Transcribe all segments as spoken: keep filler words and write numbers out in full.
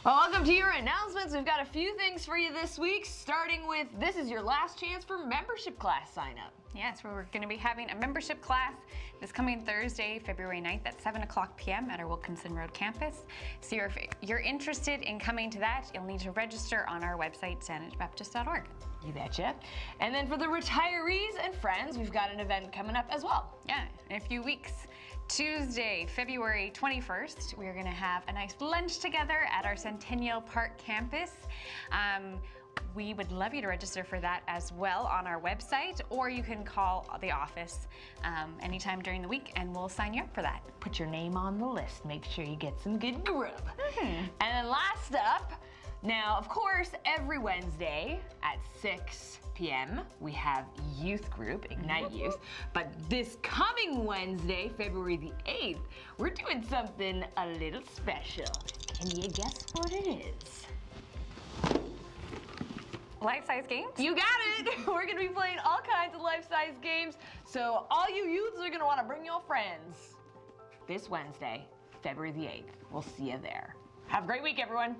Well, welcome to your announcements. We've got a few things for you this week, starting with this is your last chance for membership class sign up. Yes, we're going to be having a membership class this coming Thursday, February ninth at seven o'clock p m at our Wilkinson Road campus. So you're, if you're interested in coming to that, you'll need to register on our website, saanich baptist dot org. You betcha. And then for the retirees and friends, we've got an event coming up as well. Yeah, in a few weeks. Tuesday, February twenty-first, we're going to have a nice lunch together at our Centennial Park campus. Um, we would love you to register for that as well on our website, or you can call the office um, anytime during the week and we'll sign you up for that. Put your name on the list. Make sure you get some good grub. Mm-hmm. And then last up, now, of course, every Wednesday at six p m we have youth group, Ignite Youth. But this coming Wednesday, February the eighth, we're doing something a little special. Can you guess what it is? Life-size games? You got it! We're gonna be playing all kinds of life-size games, so all you youths are gonna wanna bring your friends. This Wednesday, February the eighth. We'll see you there. Have a great week, everyone.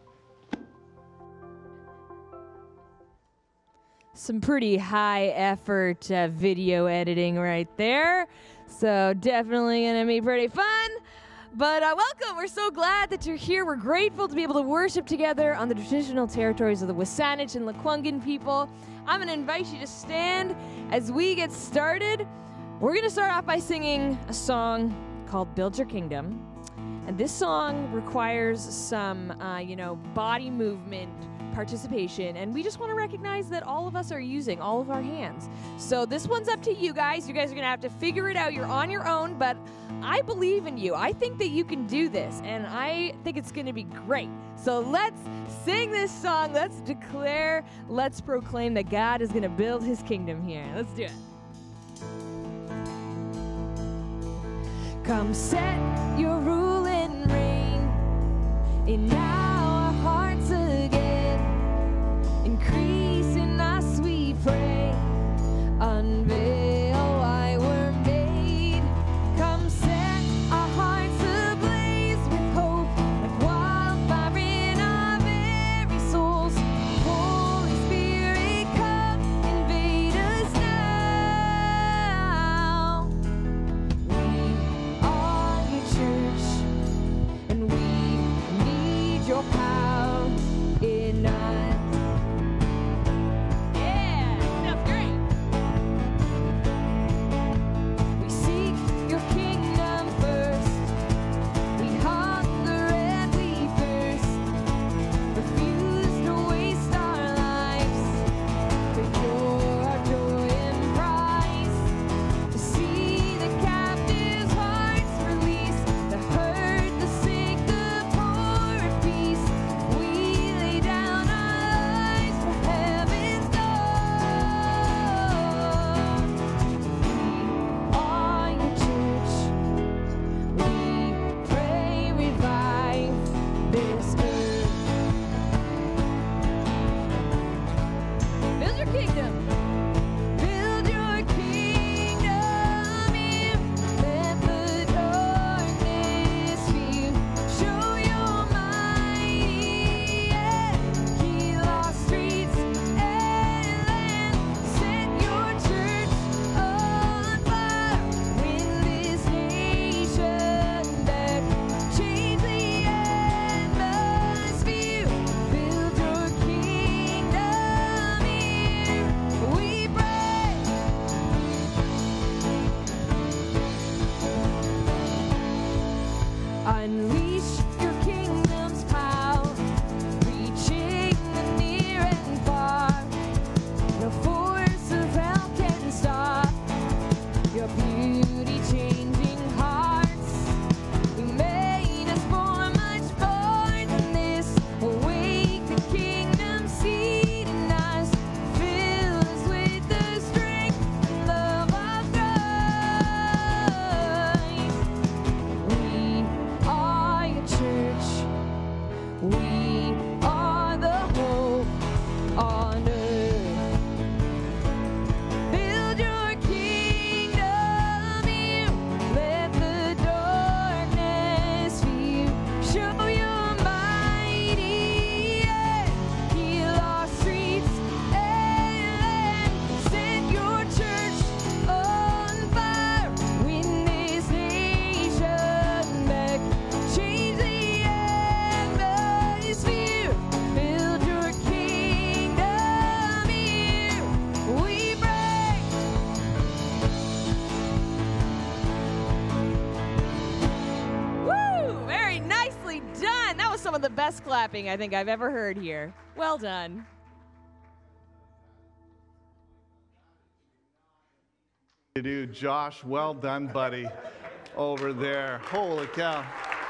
Some pretty high effort uh, video editing right there. So definitely gonna be pretty fun. But uh, welcome, we're so glad that you're here. We're grateful to be able to worship together on the traditional territories of the Wasanich and Lekwungen people. I'm gonna invite you to stand as we get started. We're gonna start off by singing a song called Build Your Kingdom. And this song requires some, uh, you know, body movement participation, and we just want to recognize that all of us are using all of our hands. So this one's up to you guys. You guys are going to have to figure it out. You're on your own, but I believe in you. I think that you can do this, and I think it's going to be great. So let's sing this song. Let's declare, let's proclaim that God is going to build his kingdom here. Let's do it. Come set your rule and reign in our hearts again. Increase in us, we pray. Unveil why we're made. Come set our hearts ablaze with hope, like wildfire in our very souls. Holy Spirit, come invade us now. We are your church, and we need best clapping I think I've ever heard here. Well done. You do, Josh. Well done, buddy. Over there. Holy cow.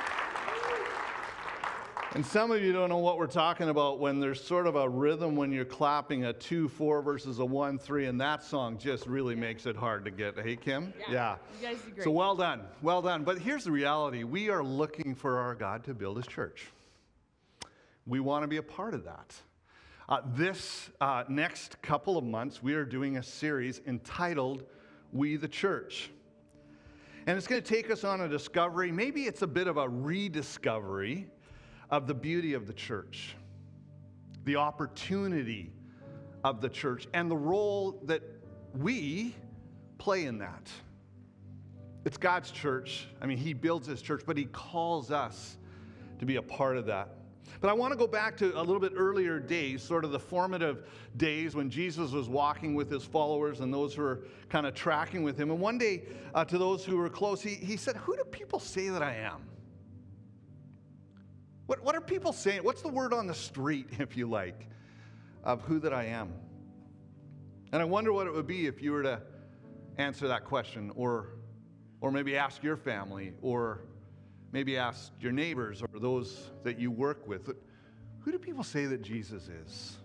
And some of you don't know what we're talking about when there's sort of a rhythm when you're clapping a two four versus a one three, and that song just really makes it hard to get. Hey, Kim? Yeah. Yeah. You guys do great. So well done. Well done. But here's the reality. We are looking for our God to build his church. We want to be a part of that. Uh, this uh, next couple of months, we are doing a series entitled We the Church. And it's going to take us on a discovery. Maybe it's a bit of a rediscovery of the beauty of the church, the opportunity of the church, and the role that we play in that. It's God's church. I mean, he builds his church, but he calls us to be a part of that. But I want to go back to a little bit earlier days, sort of the formative days when Jesus was walking with his followers and those who were kind of tracking with him. And one day, uh, to those who were close, he, he said, "Who do people say that I am?" What, what are people saying? What's the word on the street, if you like, of who that I am? And I wonder what it would be if you were to answer that question, or, or maybe ask your family, or maybe ask your neighbors or those that you work with. Who do people say that Jesus is?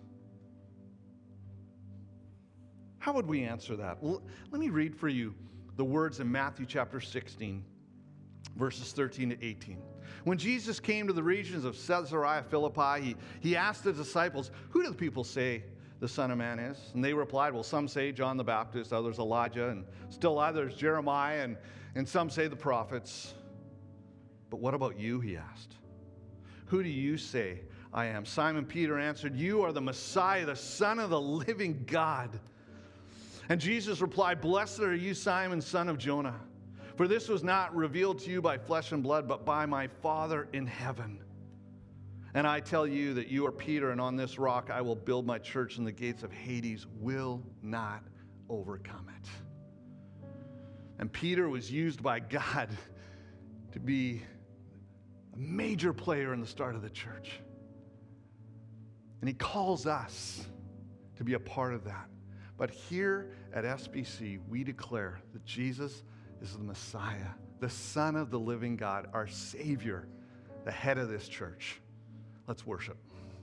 How would we answer that? Well, let me read for you the words in Matthew chapter sixteen, verses thirteen to eighteen. When Jesus came to the regions of Caesarea Philippi, he, he asked the disciples, "Who do the people say the Son of Man is?" And they replied, "Well, some say John the Baptist, others Elijah, and still others Jeremiah, and, and some say the prophets. But what about you?" he asked. "Who do you say I am?" Simon Peter answered, "You are the Messiah, the Son of the living God." And Jesus replied, "Blessed are you, Simon, son of Jonah. For this was not revealed to you by flesh and blood, but by my Father in heaven. And I tell you that you are Peter, and on this rock I will build my church, and the gates of Hades will not overcome it." And Peter was used by God to be a major player in the start of the church. And he calls us to be a part of that. But here at S B C, we declare that Jesus is the Messiah, the Son of the living God, our Savior, the head of this church. Let's worship.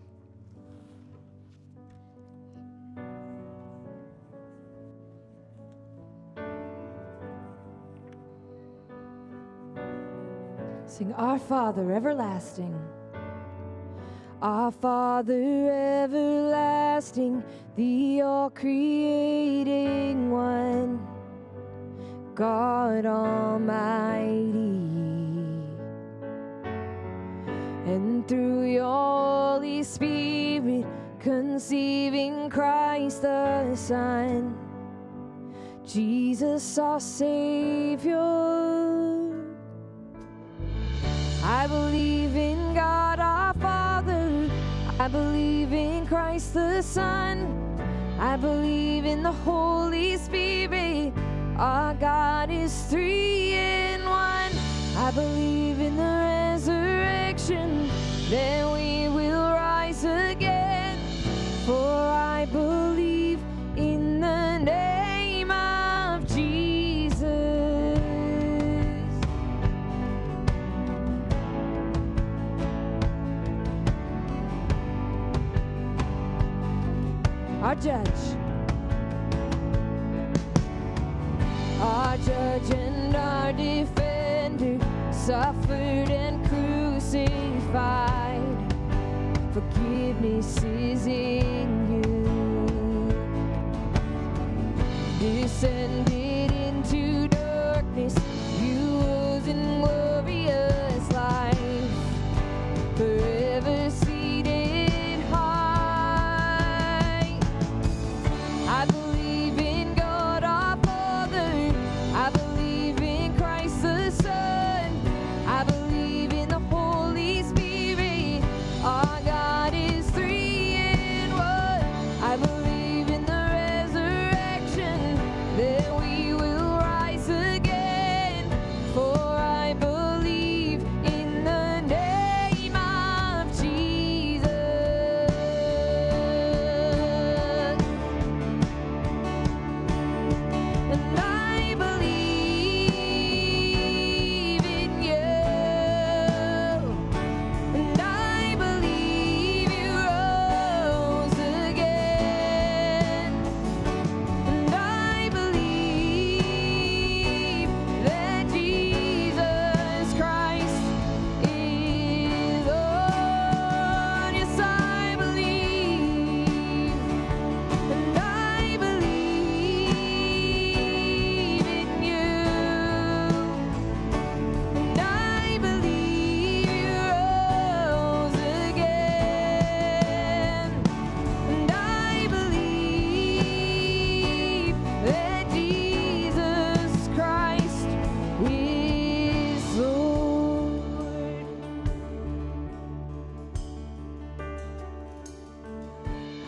Sing, Our Father everlasting, our Father everlasting, the all-creating one, God Almighty. And through your Holy Spirit, conceiving Christ the Son, Jesus our Savior. I believe in God our Father, I believe in Christ the Son, I believe in the Holy Spirit, our God is three in one. I believe in the resurrection, then we will rise again, for I believe in the name of Jesus. Our judge, our judge and our defender, suffered and crucified. Forgiveness is in you. Descended into darkness, you rose in glorious life, forever seated high. I believe in God our Father, I believe in Christ the Son, I believe in the Holy Spirit, our God is three in one. I believe in the resurrection, then we will rise again, for I believe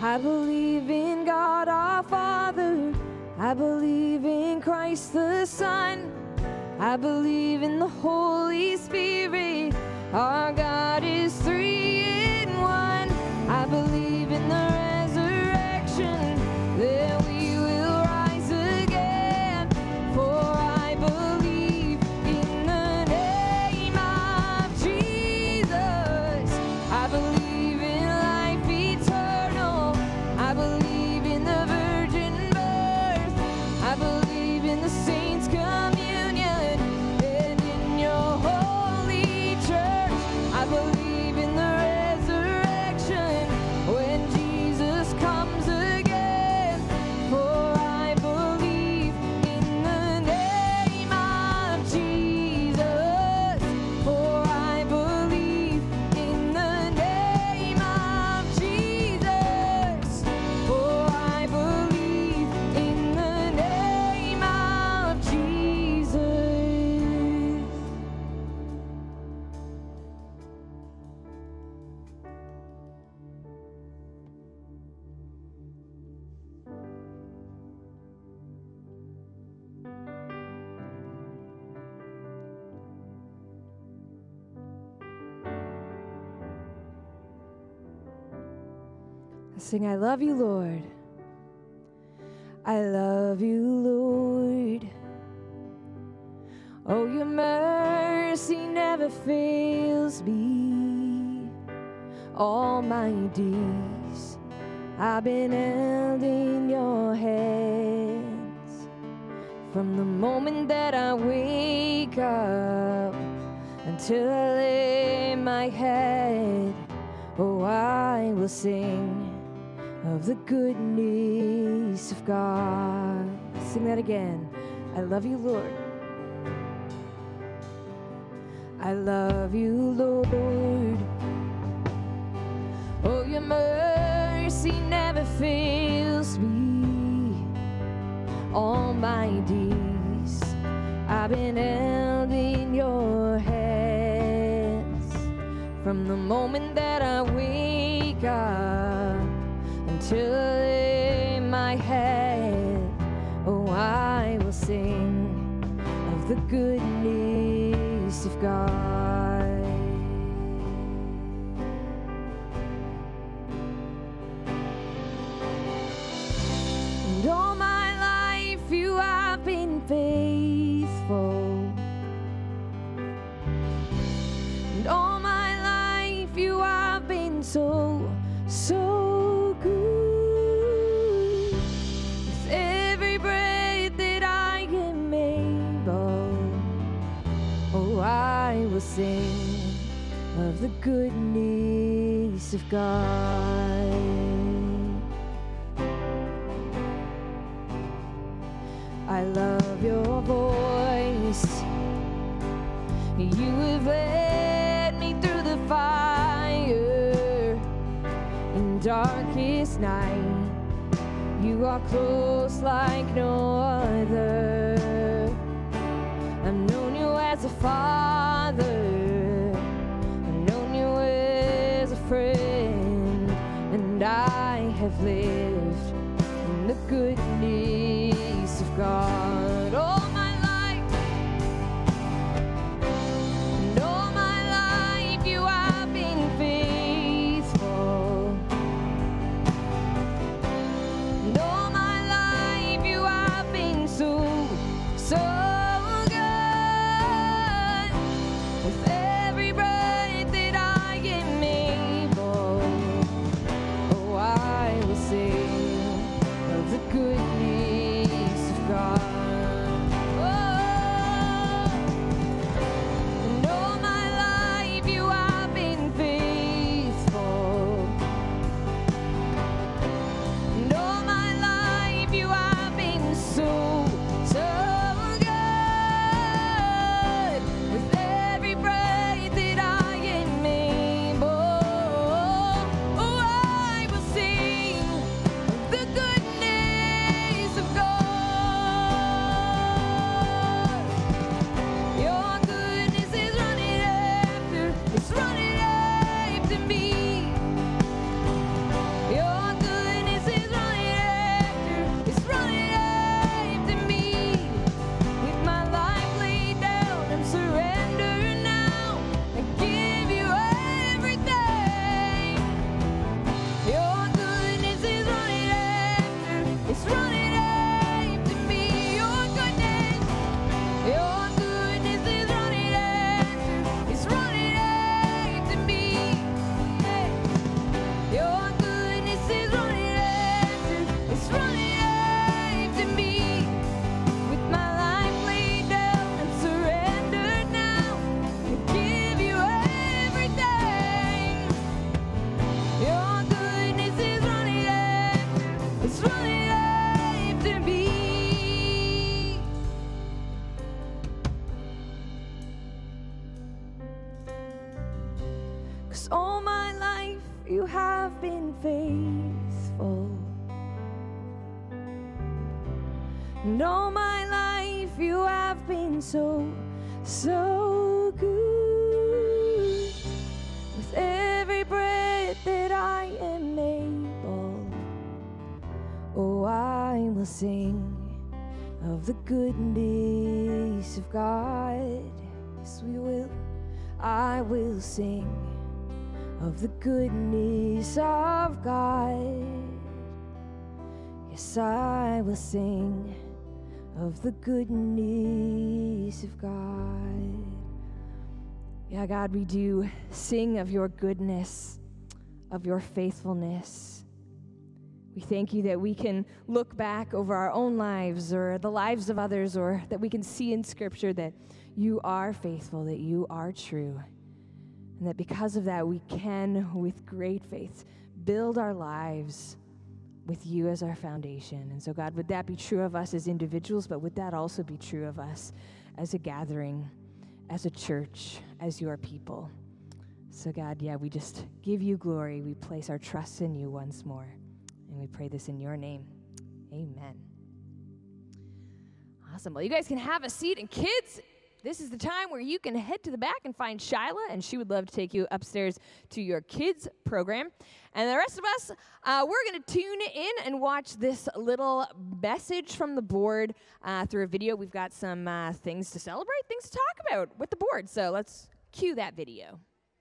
I believe in God our Father. I believe in Christ the Son. I believe in the Holy Spirit. Our God is three in one. I believe in the resurrection, that we will rise again. For I believe in the name of Jesus. I believe in life eternal. I believe in the virgin birth. I believe in the saints' communion and in your holy church. I believe in the resurrection when Jesus comes again. For I believe in the name of Jesus. For I believe in the name of Jesus. For I believe in the name of Jesus. I sing, I love you, Lord. I love you, Lord. Oh, your mercy never fails me. All my days I've been held in your hands. From the moment that I wake up until I lay my head, oh, I will sing of the goodness of God. Sing that again. I love you, Lord. I love you, Lord. Oh, your mercy never fails me. All my days I've been held in your hands. From the moment that I wake up until I lay my head, oh, I will sing of the goodness of God. And all my life you have been faithful. And all my life you have been so, so good. With every breath that I am able, oh, I will sing of the goodness of God. I love your voice. You have led me through the fire in darkest night. You are close like no other. I've known you as a father. I've known you as a friend. And I have lived in the goodness of God all my life. And all my life you have been faithful. And all my life you have been so, so good. With every breath that I am able, oh, I will sing of the goodness of God. it's running after me. 'Cause all my life you have been faithful, and all my life you have been so, so good. With every breath that I am able, oh, I will sing of the goodness of God. Yes, we will. I will sing of the goodness of God. Yes, I will sing of the goodness of God. Yeah, God, we do sing of your goodness, of your faithfulness. We thank you that we can look back over our own lives or the lives of others, or that we can see in Scripture that you are faithful, that you are true, and that because of that, we can, with great faith, build our lives with you as our foundation. And so, God, would that be true of us as individuals, but would that also be true of us as a gathering, as a church, as your people? So, God, yeah, we just give you glory. We place our trust in you once more. And we pray this in your name. Amen. Awesome. Well, you guys can have a seat. And kids, this is the time where you can head to the back and find Shyla, and she would love to take you upstairs to your kids program. And the rest of us, uh, we're going to tune in and watch this little message from the board uh, through a video. We've got some uh, things to celebrate, things to talk about with the board. So let's cue that video.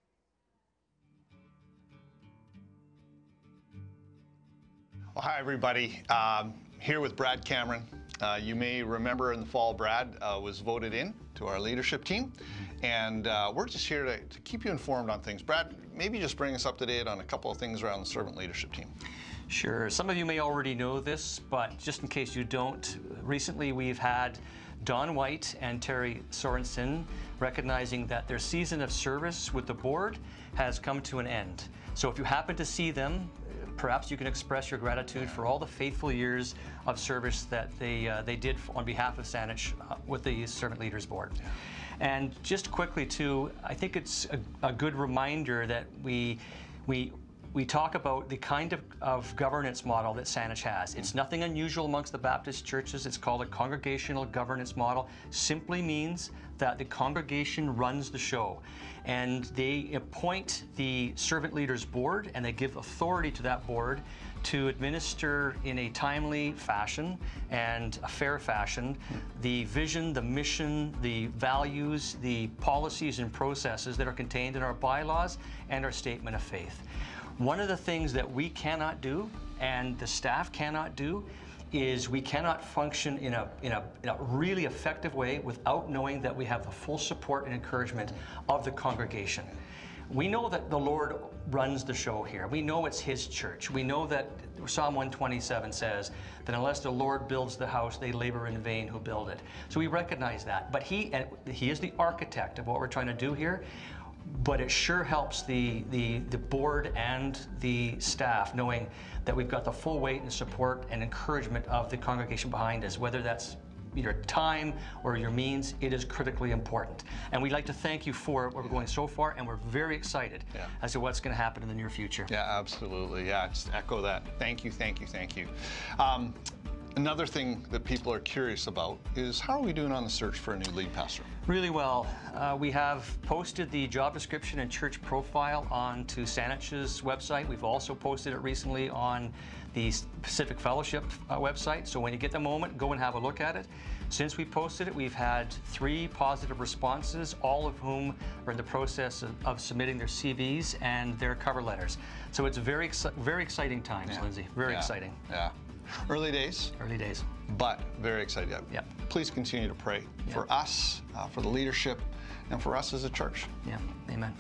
Well, hi, everybody. Um, here with Brad Cameron. Uh, you may remember in the fall, Brad uh, was voted in to our leadership team, and uh, we're just here to, to keep you informed on things. Brad, maybe just bring us up to date on a couple of things around the servant leadership team. Sure. Some of you may already know this, but just in case you don't, recently we've had Don White and Terry Sorensen recognizing that their season of service with the board has come to an end. So if you happen to see them, perhaps you can express your gratitude for all the faithful years of service that they uh, they did on behalf of Saanich uh, with the Servant Leaders Board. Yeah. And just quickly too, I think it's a, a good reminder that we we we talk about the kind of, of governance model that Saanich has. It's nothing unusual amongst the Baptist churches. It's called a congregational governance model. Simply means that the congregation runs the show. And they appoint the Servant Leaders Board, and they give authority to that board to administer in a timely fashion and a fair fashion the vision, the mission, the values, the policies and processes that are contained in our bylaws and our statement of faith. One of the things that we cannot do and the staff cannot do is we cannot function in a, in, a, in a really effective way without knowing that we have the full support and encouragement of the congregation. We know that the Lord runs the show here. We know it's His church. We know that Psalm one twenty-seven says that unless the Lord builds the house, they labor in vain who build it. So we recognize that. But He, he is the architect of what we're trying to do here. But it sure helps the, the, the board and the staff knowing that we've got the full weight and support and encouragement of the congregation behind us, whether that's your time or your means. It is critically important. And we'd like to thank you for it. We're going so far, and we're very excited yeah. as to what's going to happen in the near future. Yeah, absolutely. Yeah, just echo that. Thank you, thank you, thank you. Um, Another thing that people are curious about is how are we doing on the search for a new lead pastor? Really well. Uh, we have posted the job description and church profile onto Saanich's website. We've also posted it recently on the Pacific Fellowship uh, website. So when you get the moment, go and have a look at it. Since we posted it, we've had three positive responses, all of whom are in the process of, of submitting their C Vs and their cover letters. So it's very, exci very exciting times, yeah. Lindsay. Very yeah. exciting. Yeah. Early days. Early days. But very excited. Yeah. Please continue to pray yeah. for us, uh, for the leadership, and for us as a church. Yeah. Amen.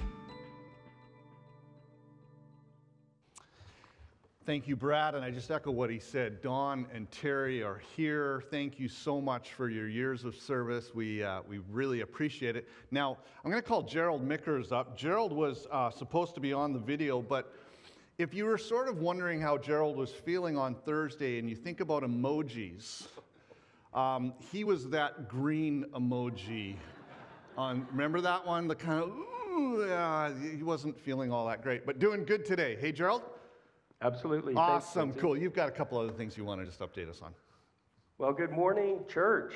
Thank you, Brad, and I just echo what he said. Don and Terry are here. Thank you so much for your years of service. We uh, we really appreciate it. Now, I'm going to call Gerald Mickers up. Gerald was uh, supposed to be on the video, but if you were sort of wondering how Gerald was feeling on Thursday and you think about emojis, um, he was that green emoji. On, remember that one? The kind of, ooh, yeah, he wasn't feeling all that great, but doing good today. Hey, Gerald? Absolutely. Awesome, Thanks, cool. You've got a couple other things you want to just update us on. Well, good morning, church.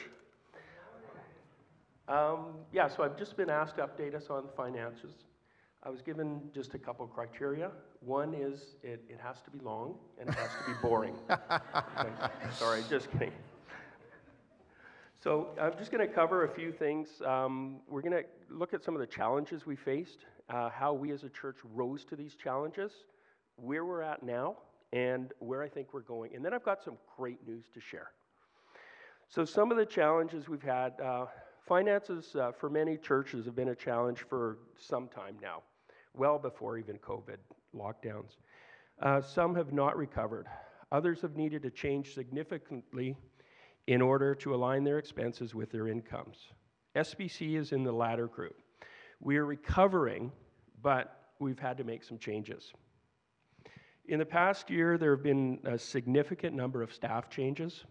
Um, yeah, so I've just been asked to update us on finances. I was given just a couple criteria. One is it, it has to be long and it has to be boring. Okay. Sorry, just kidding. So I'm just going to cover a few things. Um, we're going to look at some of the challenges we faced, uh, how we as a church rose to these challenges, where we're at now, and where I think we're going. And then I've got some great news to share. So some of the challenges we've had, uh, finances uh, for many churches have been a challenge for some time now, well before even COVID lockdowns. Uh, some have not recovered. Others have needed to change significantly in order to align their expenses with their incomes. S B C is in the latter group. We are recovering, but we've had to make some changes. In the past year, there have been a significant number of staff changes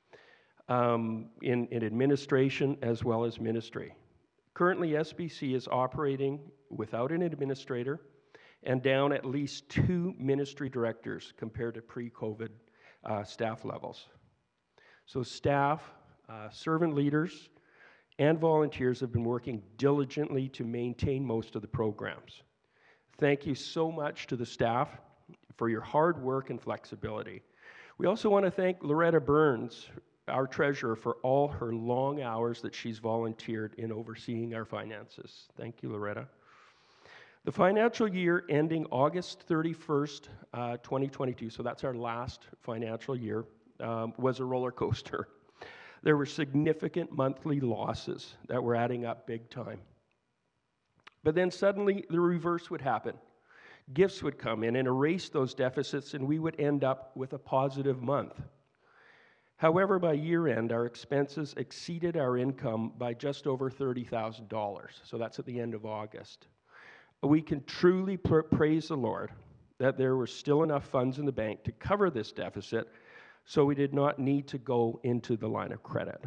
um, in, in administration as well as ministry. Currently, S B C is operating without an administrator and down at least two ministry directors compared to pre-COVID uh, staff levels. So staff, uh, servant leaders, and volunteers have been working diligently to maintain most of the programs. Thank you so much to the staff for your hard work and flexibility. We also want to thank Loretta Burns, our treasurer, for all her long hours that she's volunteered in overseeing our finances. Thank you, Loretta. The financial year ending August thirty-first, uh, twenty twenty-two, so that's our last financial year, um, was a roller coaster. There were significant monthly losses that were adding up big time. But then suddenly the reverse would happen. Gifts would come in and erase those deficits, and we would end up with a positive month. However, by year end, our expenses exceeded our income by just over thirty thousand dollars. So that's at the end of August. We can truly pr- praise the Lord that there were still enough funds in the bank to cover this deficit, so we did not need to go into the line of credit.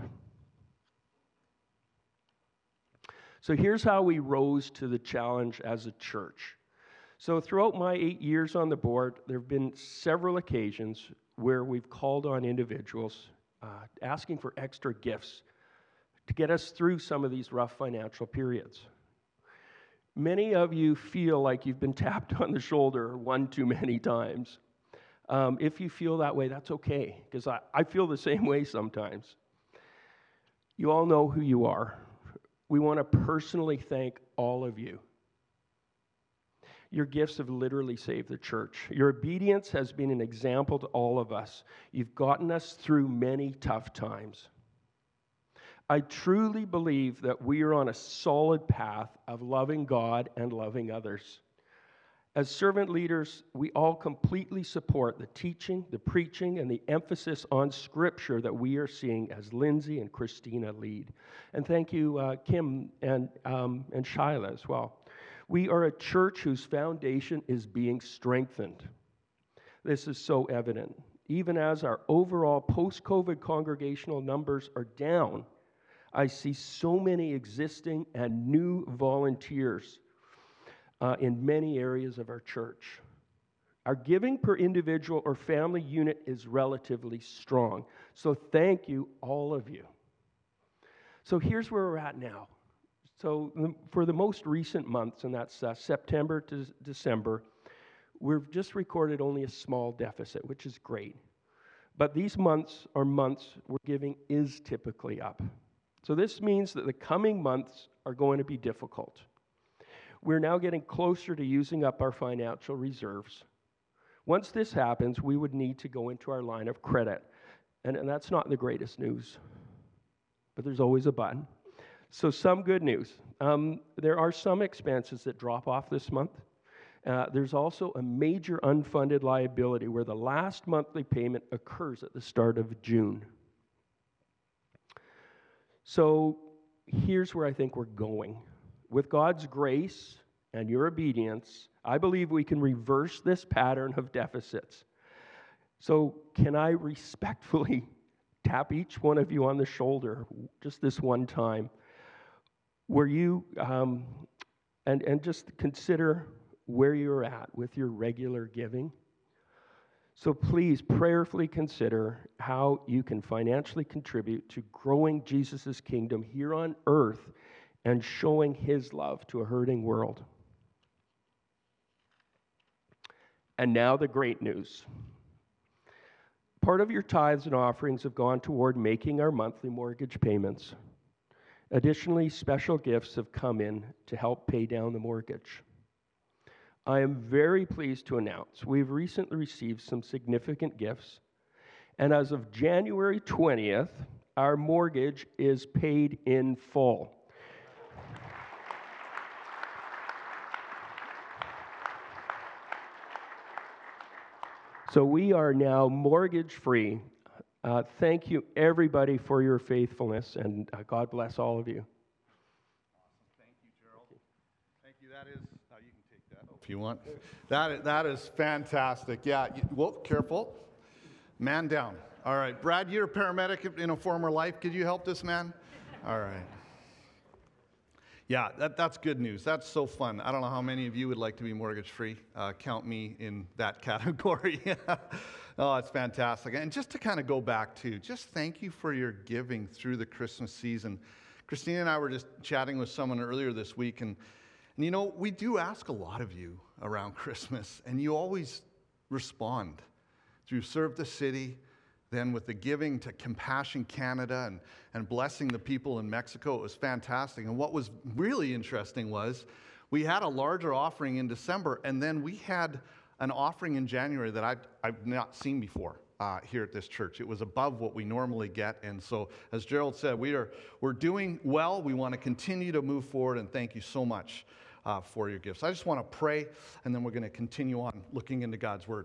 So here's how we rose to the challenge as a church. So throughout my eight years on the board, there have been several occasions where we've called on individuals uh, asking for extra gifts to get us through some of these rough financial periods. Many of you feel like you've been tapped on the shoulder one too many times. Um, if you feel that way, that's okay, because I, I feel the same way sometimes. You all know who you are. We want to personally thank all of you. Your gifts have literally saved the church. Your obedience has been an example to all of us. You've gotten us through many tough times. I truly believe that we are on a solid path of loving God and loving others. As servant leaders, we all completely support the teaching, the preaching, and the emphasis on Scripture that we are seeing as Lindsay and Christina lead. And thank you, uh, Kim and, um, and Shyla as well. We are a church whose foundation is being strengthened. This is so evident. Even as our overall post-COVID congregational numbers are down, I see so many existing and new volunteers uh, in many areas of our church. Our giving per individual or family unit is relatively strong. So thank you, all of you. So here's where we're at now. So for the most recent months, and that's uh, September to December, we've just recorded only a small deficit, which is great. But these months are months where giving is typically up. So this means that the coming months are going to be difficult. We're now getting closer to using up our financial reserves. Once this happens, we would need to go into our line of credit. And, and that's not the greatest news, but there's always a but. So some good news. Um, there are some expenses that drop off this month. Uh, there's also a major unfunded liability where the last monthly payment occurs at the start of June. So here's where I think we're going. With God's grace and your obedience, I believe we can reverse this pattern of deficits. So can I respectfully tap each one of you on the shoulder just this one time, where you, um, and, and just consider where you're at with your regular giving. So please prayerfully consider how you can financially contribute to growing Jesus' kingdom here on earth and showing his love to a hurting world. And now the great news. Part of your tithes and offerings have gone toward making our monthly mortgage payments. Additionally, special gifts have come in to help pay down the mortgage. I am very pleased to announce we've recently received some significant gifts, and as of January twentieth, our mortgage is paid in full. So we are now mortgage-free. Uh, thank you, everybody, for your faithfulness, and uh, God bless all of you. Awesome. Thank you, Gerald. Thank you. That is, uh, you can take that if you want. That is, that is fantastic. Yeah, you, whoa, careful. Man down. All right. Brad, you're a paramedic in a former life. Could you help this man? All right. Yeah, that, that's good news. That's so fun. I don't know how many of you would like to be mortgage-free. Uh, count me in that category. Oh, it's fantastic. And just to kind of go back to, just thank you for your giving through the Christmas season. Christina and I were just chatting with someone earlier this week, and, and you know, we do ask a lot of you around Christmas, and you always respond through Serve the City, then with the giving to Compassion Canada and, and blessing the people in Mexico. It was fantastic. And what was really interesting was we had a larger offering in December, and then we had an offering in January that I've, I've not seen before uh, here at this church. It was above what we normally get. And so, as Gerald said, we are, we're doing well. We want to continue to move forward, and thank you so much uh, for your gifts. I just want to pray, and then we're going to continue on looking into God's Word.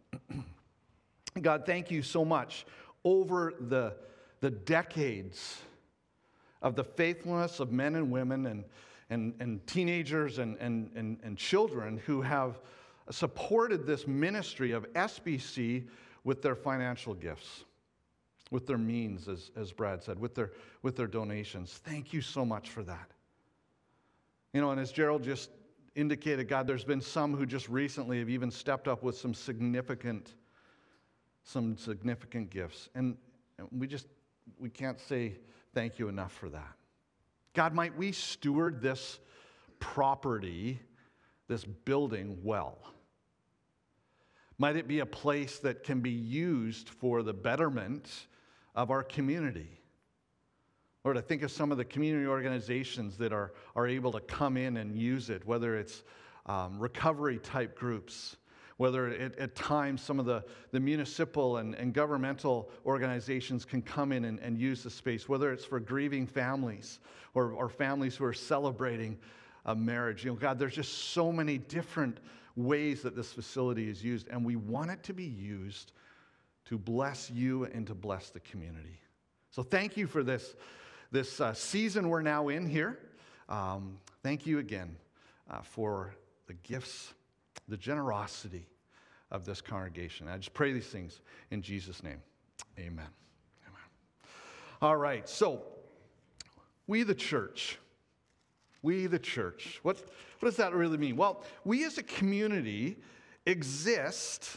God, thank you so much over the, the decades of the faithfulness of men and women and, and, and teenagers and, and, and, and children who have supported this ministry of S B C with their financial gifts, with their means, as, as Brad said, with their, with their donations. Thank you so much for that. You know, and as Gerald just indicated, God, there's been some who just recently have even stepped up with some significant some significant gifts. And we just, we can't say thank you enough for that. God, might we steward this property, this building well. Might it be a place that can be used for the betterment of our community. Lord, I think of some of the community organizations that are, are able to come in and use it, whether it's um, recovery type groups, whether it, at times some of the, the municipal and, and governmental organizations can come in and, and use the space, whether it's for grieving families or, or families who are celebrating a marriage. You know, God, there's just so many different ways that this facility is used, and we want it to be used to bless you and to bless the community. So thank you for this, this uh, season we're now in here. Um, thank you again uh, for the gifts, the generosity of this congregation. I just pray these things in Jesus' name. Amen. Amen. All right, so we the church, we the church, what, what does that really mean? Well, we as a community exist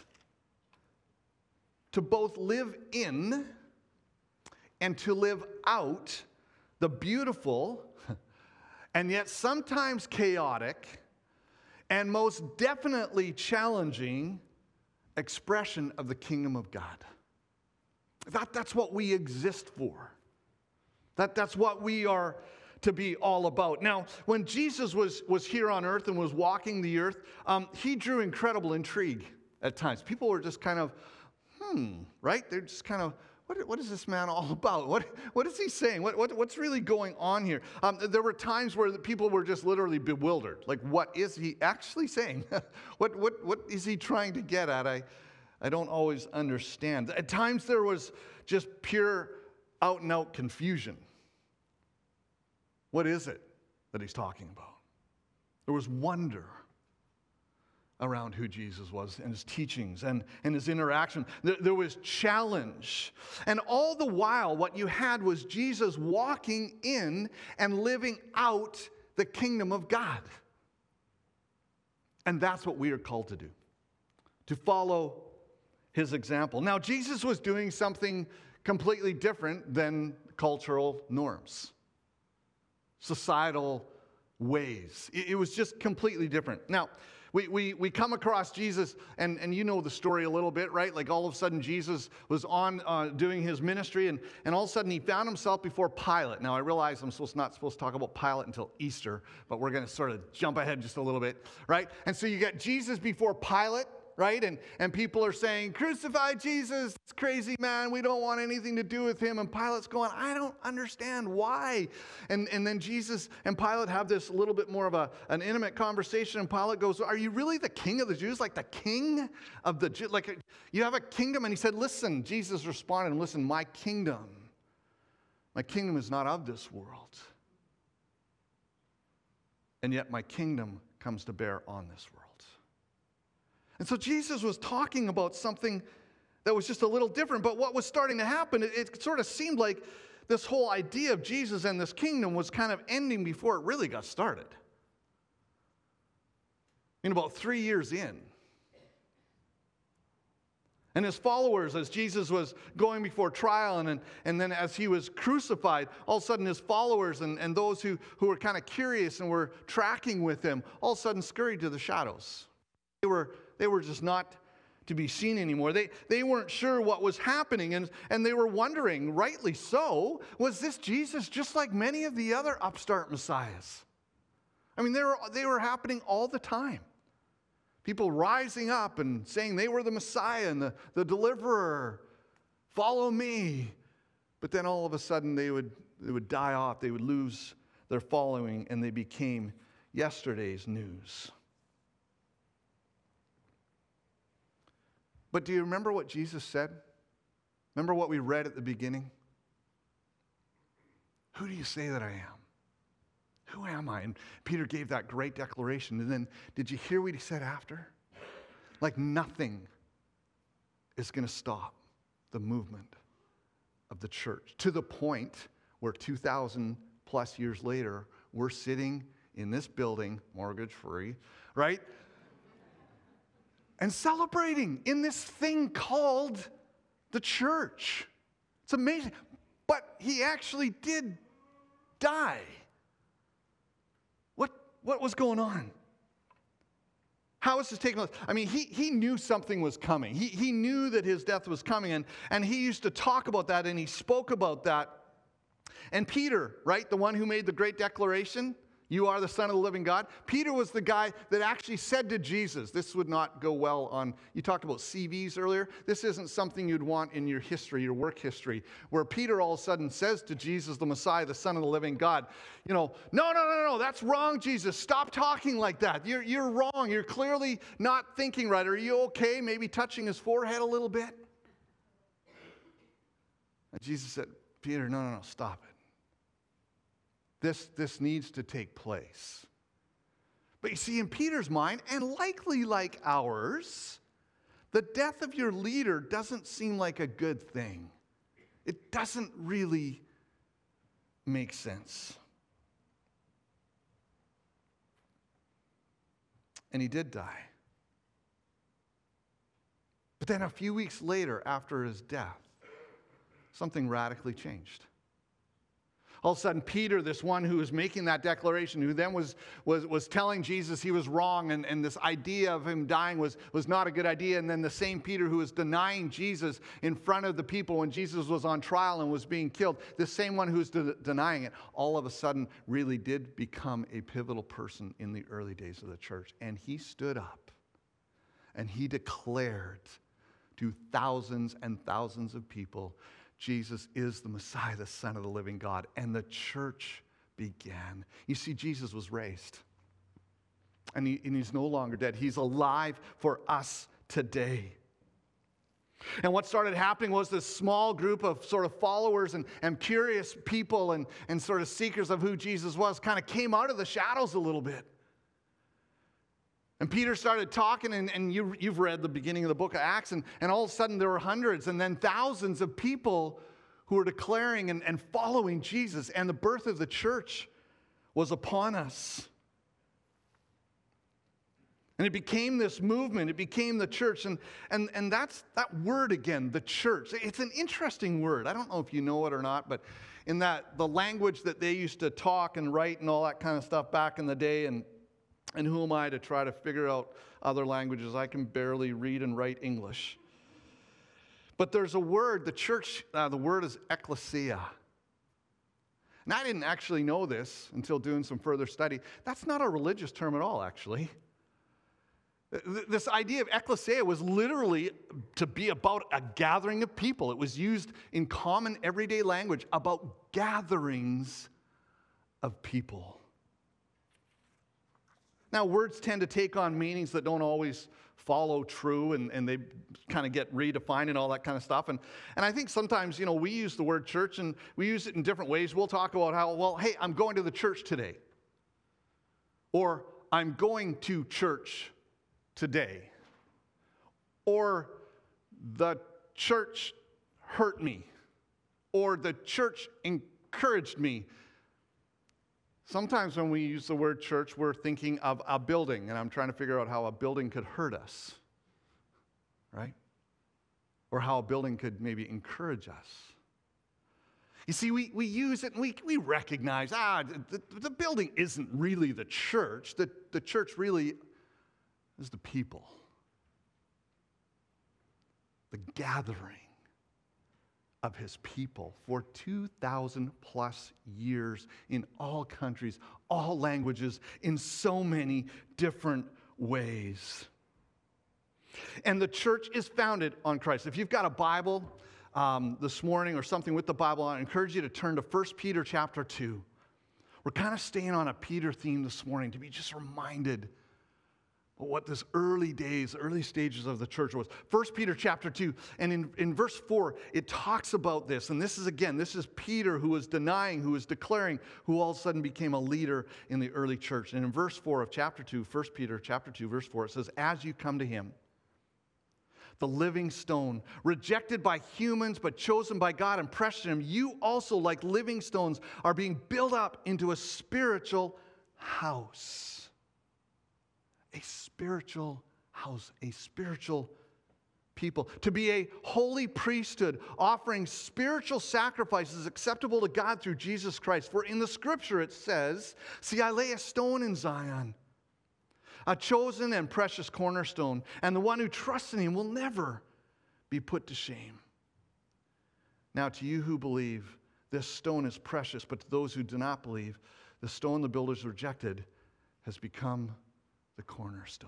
to both live in and to live out the beautiful and yet sometimes chaotic and most definitely challenging expression of the kingdom of God. That, that's what we exist for. That, that's what we are to be all about. Now, when Jesus was, was here on earth and was walking the earth, um, he drew incredible intrigue at times. People were just kind of, hmm, right? They're just kind of, What, what is this man all about? What, what is he saying? What, what, what's really going on here? Um, there were times where the people were just literally bewildered. Like, what is he actually saying? what, what, what is he trying to get at? I, I don't always understand. At times there was just pure out and out confusion. What is it that he's talking about? There was wonder around who Jesus was and his teachings and, and his interaction. There, there was challenge. And all the while, what you had was Jesus walking in and living out the kingdom of God. And that's what we are called to do, to follow his example. Now, Jesus was doing something completely different than cultural norms, societal ways. It, it was just completely different. Now, we, we, we come across Jesus, and, and you know the story a little bit, right? Like all of a sudden Jesus was on uh, doing his ministry, and, and all of a sudden he found himself before Pilate. Now, I realize I'm supposed, not supposed to talk about Pilate until Easter, but we're going to sort of jump ahead just a little bit, right? And so you get Jesus before Pilate, right? And, and people are saying, crucify Jesus, it's crazy man, we don't want anything to do with him. And Pilate's going, I don't understand why. And, and then Jesus and Pilate have this little bit more of a, an intimate conversation, and Pilate goes, are you really the king of the Jews? Like the king of the Jews? Like you have a kingdom? And he said, listen, Jesus responded, listen, my kingdom, my kingdom is not of this world. And yet my kingdom comes to bear on this world. And so Jesus was talking about something that was just a little different, but what was starting to happen, it, it sort of seemed like this whole idea of Jesus and this kingdom was kind of ending before it really got started. In about three years in. And his followers, as Jesus was going before trial, and, and then as he was crucified, all of a sudden his followers and, and those who, who were kind of curious and were tracking with him, all of a sudden scurried to the shadows. They were They were just not to be seen anymore. They, they weren't sure what was happening, and, and they were wondering, rightly so, was this Jesus just like many of the other upstart messiahs? I mean, they were, they were happening all the time. People rising up and saying they were the Messiah and the, the deliverer. Follow me. But then all of a sudden they would, they would die off. They would lose their following, and they became yesterday's news. But do you remember what Jesus said? Remember what we read at the beginning? Who do you say that I am? Who am I? And Peter gave that great declaration. And then did you hear what he said after? Like nothing is going to stop the movement of the church, to the point where two thousand plus years later, we're sitting in this building, mortgage-free, right? And celebrating in this thing called the church. It's amazing. But he actually did die. What, what was going on? How was this taking place? I mean, he, he knew something was coming. He, he knew that his death was coming, and, and he used to talk about that, and he spoke about that. And Peter, right, the one who made the great declaration, you are the Son of the living God. Peter was the guy that actually said to Jesus, this would not go well on, you talked about C Vs earlier. This isn't something you'd want in your history, your work history, where Peter all of a sudden says to Jesus, the Messiah, the Son of the living God, you know, no, no, no, no, that's wrong, Jesus. Stop talking like that. You're, you're wrong. You're clearly not thinking right. Are you okay? Maybe touching his forehead a little bit. And Jesus said, Peter, no, no, no, stop it. This, this needs to take place. But you see, in Peter's mind, and likely like ours, the death of your leader doesn't seem like a good thing. It doesn't really make sense. And he did die. But then a few weeks later, after his death, something radically changed. All of a sudden, Peter, this one who was making that declaration, who then was, was, was telling Jesus he was wrong, and, and this idea of him dying was, was not a good idea. And then the same Peter who was denying Jesus in front of the people when Jesus was on trial and was being killed, the same one who was de- denying it, all of a sudden really did become a pivotal person in the early days of the church. And he stood up and he declared to thousands and thousands of people, Jesus is the Messiah, the Son of the living God. And the church began. You see, Jesus was raised. And, he, and he's no longer dead. He's alive for us today. And what started happening was this small group of sort of followers and, and curious people and, and sort of seekers of who Jesus was kind of came out of the shadows a little bit. And Peter started talking, and, and you, you've read the beginning of the book of Acts, and, and all of a sudden there were hundreds and then thousands of people who were declaring and, and following Jesus, and the birth of the church was upon us. And it became this movement, it became the church, and, and, and that's that word again, the church. It's an interesting word. I don't know if you know it or not, but in that the language that they used to talk and write and all that kind of stuff back in the day, and And who am I to try to figure out other languages? I can barely read and write English. But there's a word, the church, uh, the word is ecclesia. And I didn't actually know this until doing some further study. That's not a religious term at all, actually. This idea of ecclesia was literally to be about a gathering of people. It was used in common everyday language about gatherings of people. Now, words tend to take on meanings that don't always follow true, and, and they kind of get redefined and all that kind of stuff. And, and I think sometimes, you know, we use the word church, and we use it in different ways. We'll talk about how, well, hey, I'm going to the church today. Or, I'm going to church today. Or, the church hurt me. Or, the church encouraged me. Sometimes when we use the word church, we're thinking of a building, and I'm trying to figure out how a building could hurt us, right? Or how a building could maybe encourage us. You see, we, we use it and we, we recognize, ah, the, the building isn't really the church. The, the church really is the people. The gathering of his people for two thousand plus years in all countries, all languages, in so many different ways. And the church is founded on Christ. If you've got a Bible um, this morning or something with the Bible, I encourage you to turn to First Peter chapter two. We're kind of staying on a Peter theme this morning to be just reminded of what this early days, early stages of the church was. First Peter chapter two, and in, in verse four, it talks about this. And this is, again, this is Peter who was denying, who was declaring, who all of a sudden became a leader in the early church. And in verse four of chapter two, First Peter chapter two, verse four, it says, as you come to him, the living stone, rejected by humans but chosen by God and precious to him, you also, like living stones, are being built up into a spiritual house. A spiritual house, a spiritual people. To be a holy priesthood, offering spiritual sacrifices acceptable to God through Jesus Christ. For in the scripture it says, see, I lay a stone in Zion, a chosen and precious cornerstone, and the one who trusts in him will never be put to shame. Now to you who believe, this stone is precious, but to those who do not believe, the stone the builders rejected has become the cornerstone.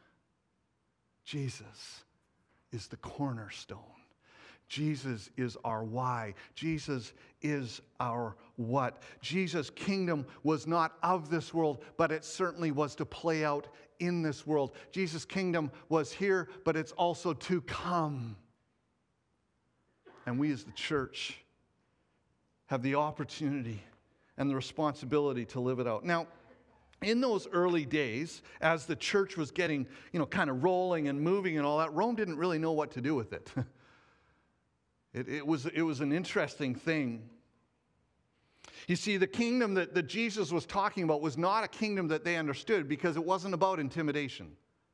Jesus is the cornerstone. Jesus is our why. Jesus is our what. Jesus' kingdom was not of this world, but it certainly was to play out in this world. Jesus' kingdom was here, but it's also to come. And we as the church have the opportunity and the responsibility to live it out. Now, in those early days, as the church was getting, you know, kind of rolling and moving and all that, Rome didn't really know what to do with it. it, it, was, it was an interesting thing. You see, the kingdom that, that Jesus was talking about was not a kingdom that they understood because it wasn't about intimidation.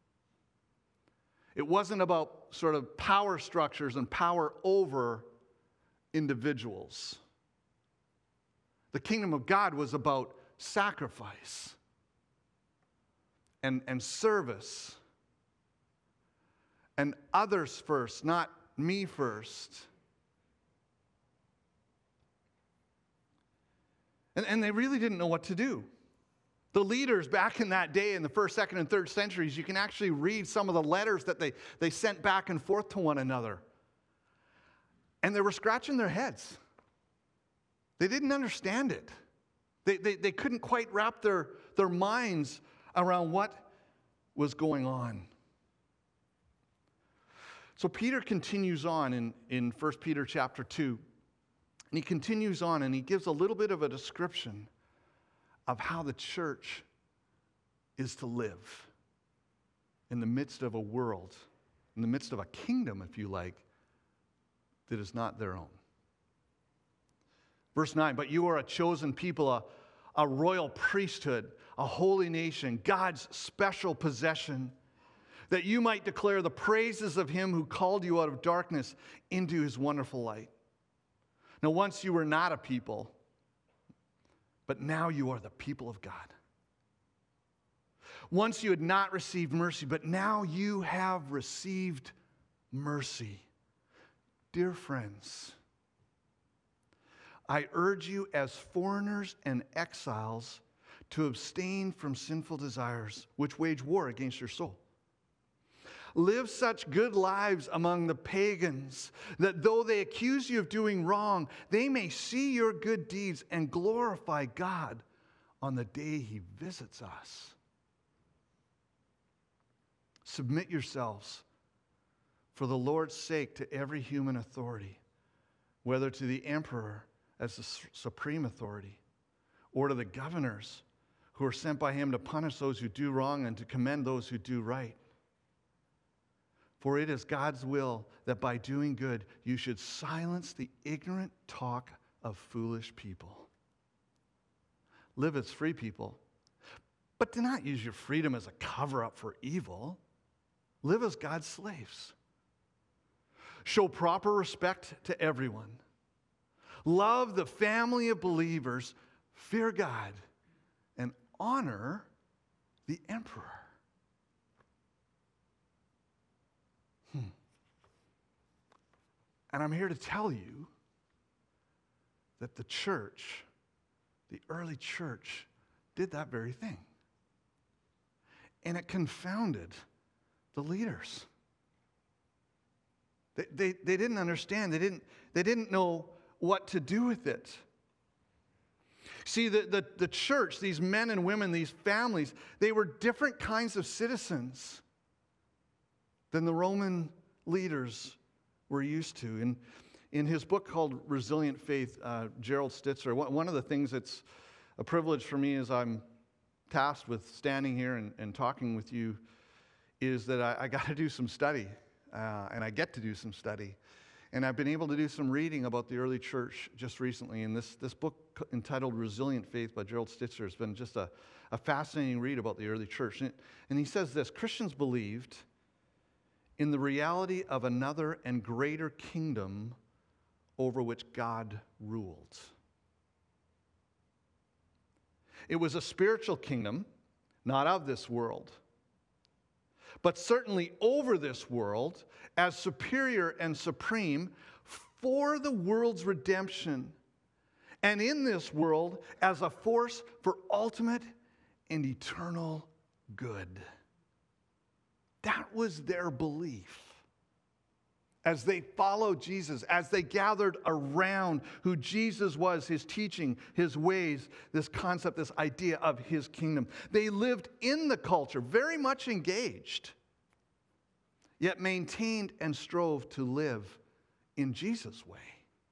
It wasn't about sort of power structures and power over individuals. The kingdom of God was about sacrifice and, and service and others first, not me first. And, and they really didn't know what to do. The leaders back in that day, in the first, second, and third centuries, you can actually read some of the letters that they, they sent back and forth to one another. And they were scratching their heads. They didn't understand it. They, they, they couldn't quite wrap their, their minds around what was going on. So Peter continues on in, in First Peter chapter two. And he continues on and he gives a little bit of a description of how the church is to live. in the midst of a world, in the midst of a kingdom, if you like, that is not their own. Verse nine, but you are a chosen people, a, a royal priesthood, a holy nation, God's special possession, that you might declare the praises of him who called you out of darkness into his wonderful light. Now, once you were not a people, but now you are the people of God. Once you had not received mercy, but now you have received mercy. Dear friends, I urge you as foreigners and exiles to abstain from sinful desires, which wage war against your soul. Live such good lives among the pagans that though they accuse you of doing wrong, they may see your good deeds and glorify God on the day he visits us. Submit yourselves for the Lord's sake to every human authority, whether to the emperor as the supreme authority, or to the governors who are sent by him to punish those who do wrong and to commend those who do right. For it is God's will that by doing good you should silence the ignorant talk of foolish people. Live as free people, but do not use your freedom as a cover-up for evil. Live as God's slaves. Show proper respect to everyone. Love the family of believers, fear God, and honor the emperor. Hmm. And I'm here to tell you that the church, the early church, did that very thing. And it confounded the leaders. They, they, they didn't understand. They didn't, they didn't know what to do with it. See, the, the, the church, these men and women, these families, they were different kinds of citizens than the Roman leaders were used to. In, in his book called Resilient Faith, uh, Gerald Stitzer, one, one of the things that's a privilege for me as I'm tasked with standing here and, and talking with you is that I, I got to do some study, uh, and I get to do some study. And I've been able to do some reading about the early church just recently. And this, this book entitled Resilient Faith by Gerald Stitzer has been just a, a fascinating read about the early church. And, it, and he says this: Christians believed in the reality of another and greater kingdom over which God ruled. It was a spiritual kingdom, not of this world, but certainly over this world, as superior and supreme for the world's redemption, and in this world as a force for ultimate and eternal good. That was their belief as they followed Jesus, as they gathered around who Jesus was, his teaching, his ways, this concept, this idea of his kingdom. They lived in the culture, very much engaged, yet maintained and strove to live in Jesus' way.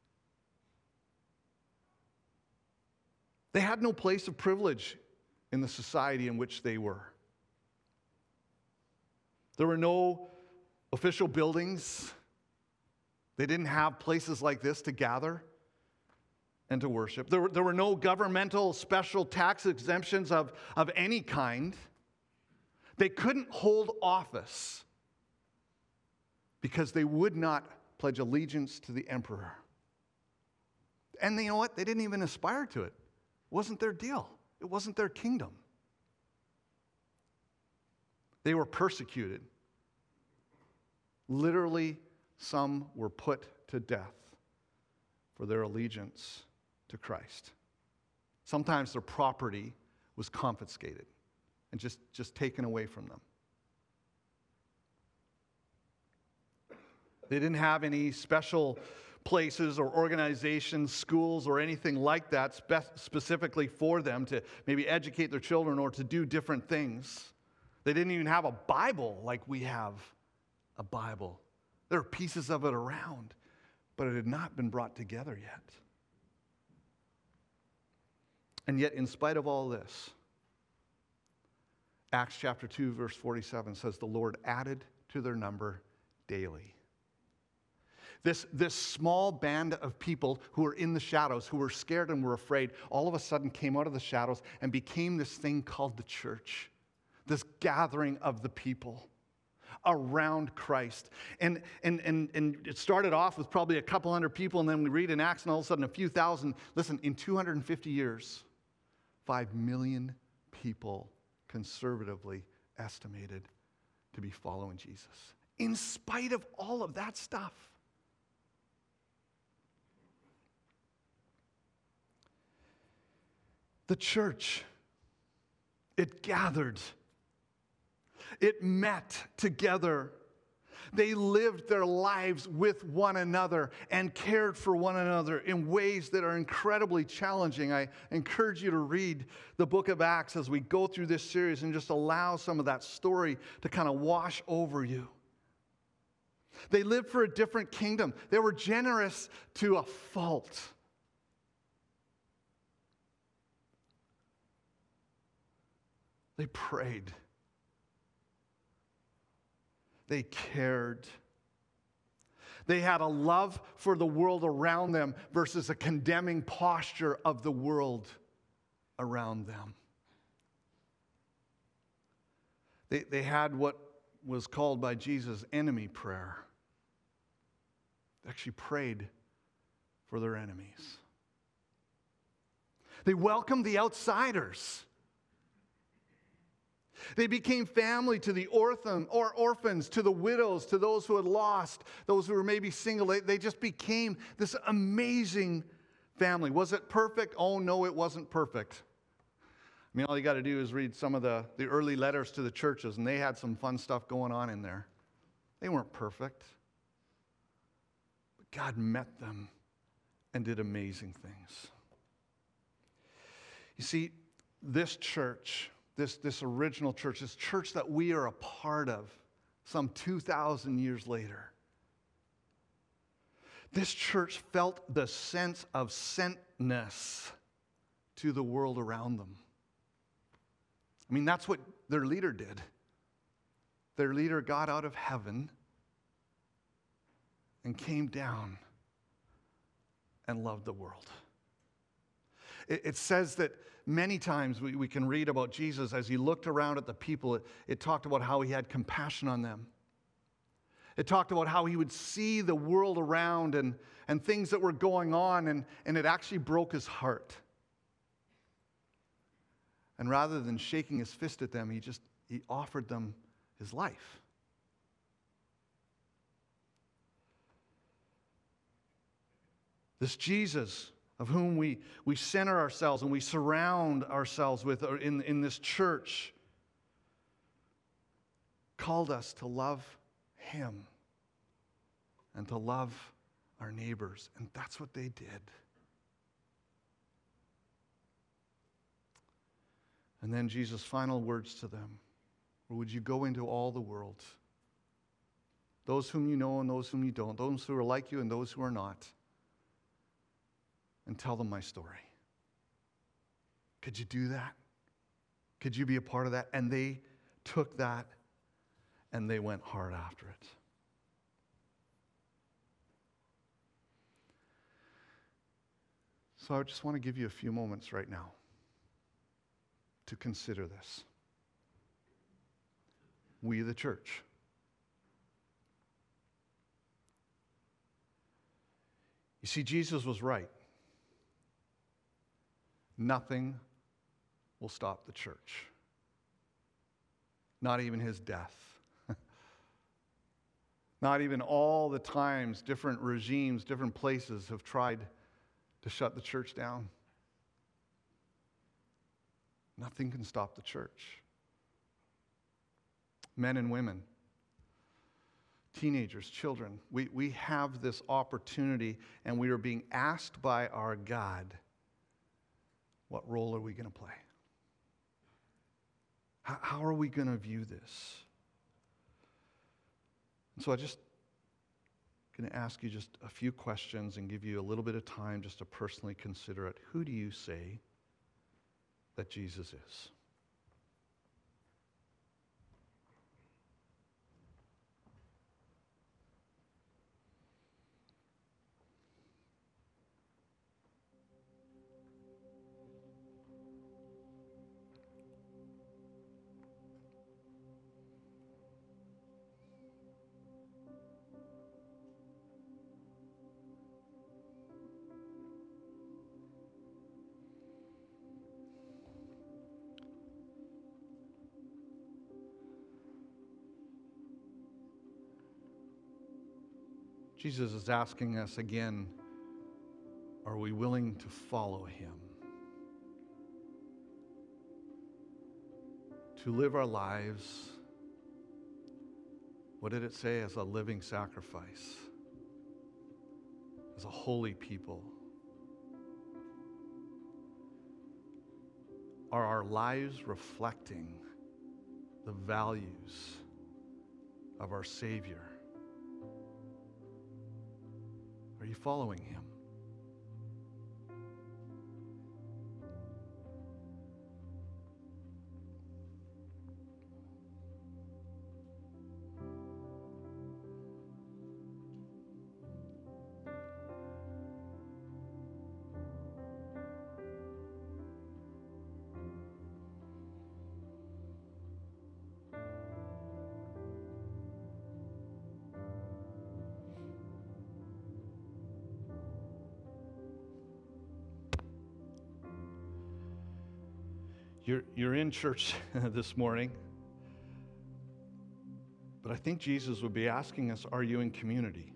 They had no place of privilege in the society in which they were. There were no official buildings. They didn't have places like this to gather and to worship. There were, there were no governmental special tax exemptions of, of any kind. They couldn't hold office because they would not pledge allegiance to the emperor. And you know what? They didn't even aspire to it. It wasn't their deal. It wasn't their kingdom. They were persecuted. Literally, some were put to death for their allegiance to Christ. Sometimes their property was confiscated and just, just taken away from them. They didn't have any special places or organizations, schools, or anything like that spe- specifically for them to maybe educate their children or to do different things. They didn't even have a Bible like we have a Bible. There are pieces of it around, but it had not been brought together yet. And yet, in spite of all this, Acts chapter two, verse forty-seven says, the Lord added to their number daily. This, this small band of people who were in the shadows, who were scared and were afraid, all of a sudden came out of the shadows and became this thing called the church, this gathering of the people around Christ. And, and, and, and it started off with probably a couple hundred people, and then we read in Acts, and all of a sudden a few thousand. Listen, in two hundred fifty years, five million people conservatively estimated to be following Jesus, in spite of all of that stuff. The church, it gathered. It met together. They lived their lives with one another and cared for one another in ways that are incredibly challenging. I encourage you to read the book of Acts as we go through this series and just allow some of that story to kind of wash over you. They lived for a different kingdom. They were generous to a fault. They prayed. They cared. They had a love for the world around them versus a condemning posture of the world around them. They, they had what was called by Jesus enemy prayer. They actually prayed for their enemies. They welcomed the outsiders. They became family to the orphan or orphans, to the widows, to those who had lost, those who were maybe single. They, they just became this amazing family. Was it perfect? Oh, no, it wasn't perfect. I mean, all you got to do is read some of the, the early letters to the churches, and they had some fun stuff going on in there. They weren't perfect. But God met them and did amazing things. You see, this church... This, this original church, this church that we are a part of some two thousand years later. This church felt the sense of sentness to the world around them. I mean, that's what their leader did. Their leader got out of heaven and came down and loved the world. It, it says that many times we, we can read about Jesus as he looked around at the people. It, it talked about how he had compassion on them. It talked about how he would see the world around and, and things that were going on, and, and it actually broke his heart. And rather than shaking his fist at them, he just he offered them his life. This Jesus of whom we, we center ourselves and we surround ourselves with in, in this church, called us to love him and to love our neighbors. And that's what they did. And then Jesus' final words to them were, would you go into all the world, those whom you know and those whom you don't, those who are like you and those who are not, and tell them my story. Could you do that? Could you be a part of that? And they took that and they went hard after it. So I just want to give you a few moments right now to consider this. We, the church. You see, Jesus was right. Nothing will stop the church. Not even his death. Not even all the times different regimes, different places have tried to shut the church down. Nothing can stop the church. Men and women, teenagers, children, we, we have this opportunity, and we are being asked by our God, what role are we going to play? How, how are we going to view this? And so I just going to ask you just a few questions and give you a little bit of time just to personally consider it. Who do you say that Jesus is? Jesus is asking us again, are we willing to follow him? To live our lives, what did it say? As a living sacrifice, as a holy people. Are our lives reflecting the values of our Savior? Are you following him? You're, you're in church this morning, but I think Jesus would be asking us, are you in community?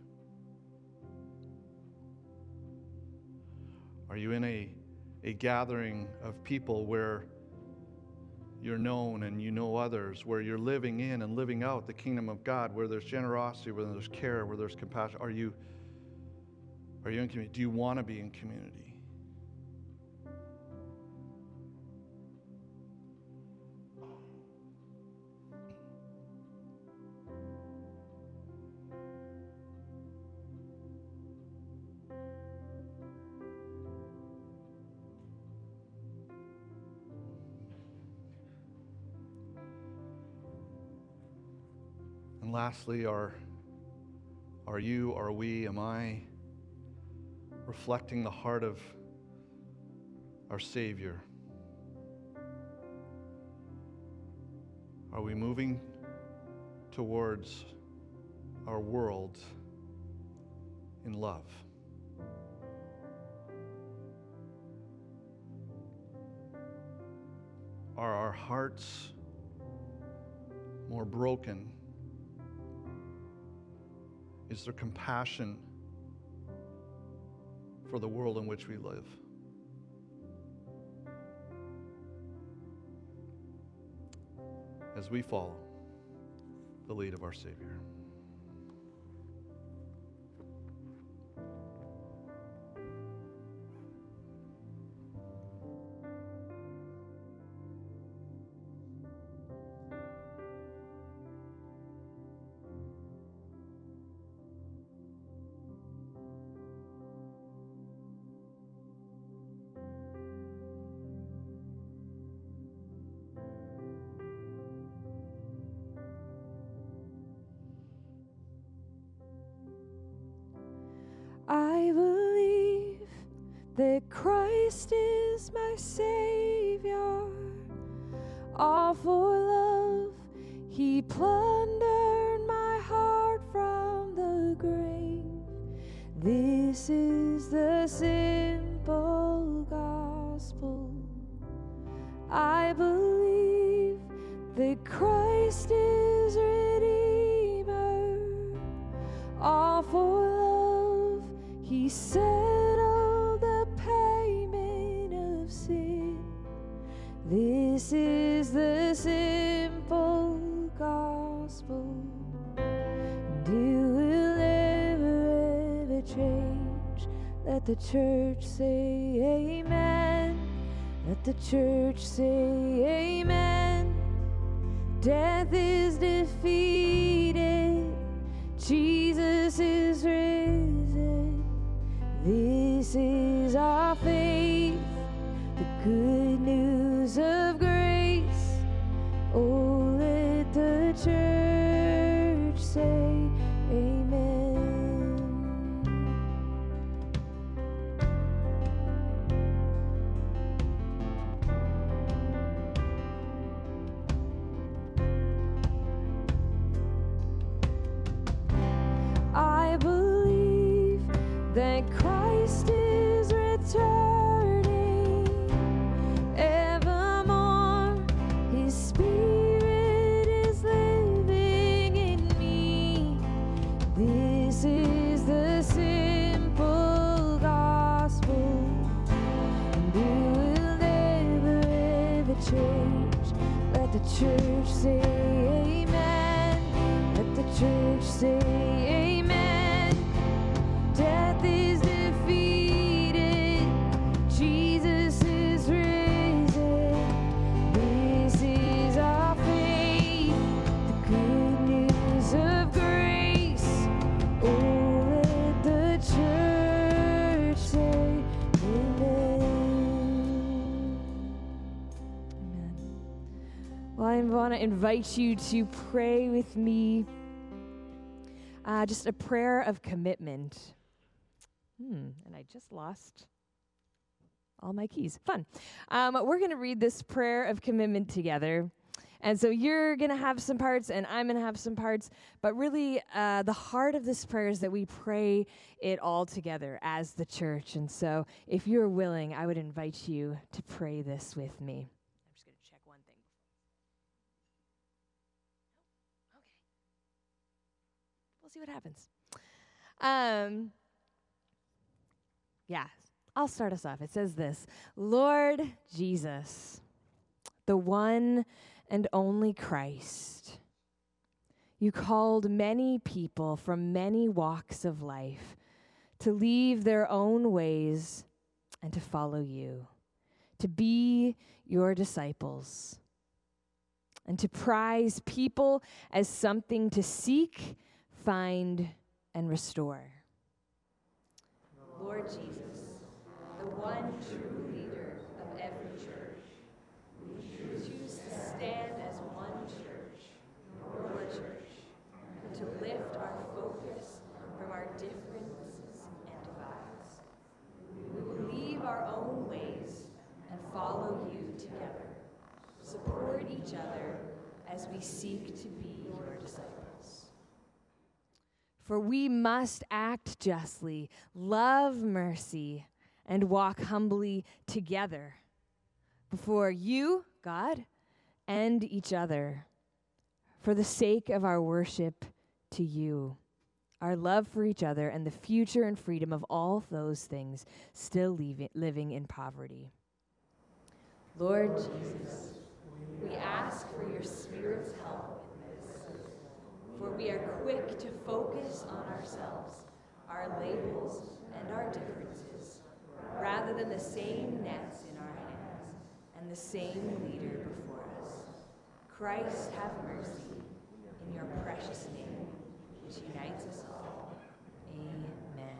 Are you in a, a gathering of people where you're known and you know others, where you're living in and living out the kingdom of God, where there's generosity, where there's care, where there's compassion? Are you, are you in community? Do you want to be in community? And lastly, are, are you, are we, am I reflecting the heart of our Savior? Are we moving towards our world in love? Are our hearts more broken? Is there compassion for the world in which we live? As we follow the lead of our Savior. I believe that Christ is my Savior. All for love, he plundered my heart from the grave. This is the simple gospel. I believe that Christ is Redeemer. All for love, he settled the payment of sin. This is the simple gospel. And it will never, ever change. Let the church say amen. Let the church say amen. Death is defeated. Jesus is risen. This is our faith, the good news of grace. Oh, let the church say amen. I believe that Christ is returning evermore. His Spirit is living in me. This is the want to invite you to pray with me. Uh, just a prayer of commitment. Hmm, and I just lost all my keys. Fun. Um, we're going to read this prayer of commitment together. And so you're going to have some parts, and I'm going to have some parts. But really, uh, the heart of this prayer is that we pray it all together as the church. And so if you're willing, I would invite you to pray this with me. I'm just going to check one thing. Okay. We'll see what happens. Um, yeah, I'll start us off. It says this: Lord Jesus, the one and only Christ, you called many people from many walks of life to leave their own ways and to follow you, to be your disciples, and to prize people as something to seek, find, and restore. Lord Jesus, the one true leader of every church, we choose to stand as one church, your church, and to lift our focus from our differences and divides. We will leave our own ways and follow you together, support each other as we seek to be your disciples. For we must act justly, love mercy, and walk humbly together before you, God, and each other, for the sake of our worship to you, our love for each other, and the future and freedom of all those things still leaving, living in poverty. Lord Jesus, we ask for your Spirit's help in this, for we are quick to focus on ourselves, our labels, and our differences, rather than the same nets in our hands and the same leader before us. Christ, have mercy in your precious name, which unites us all. Amen.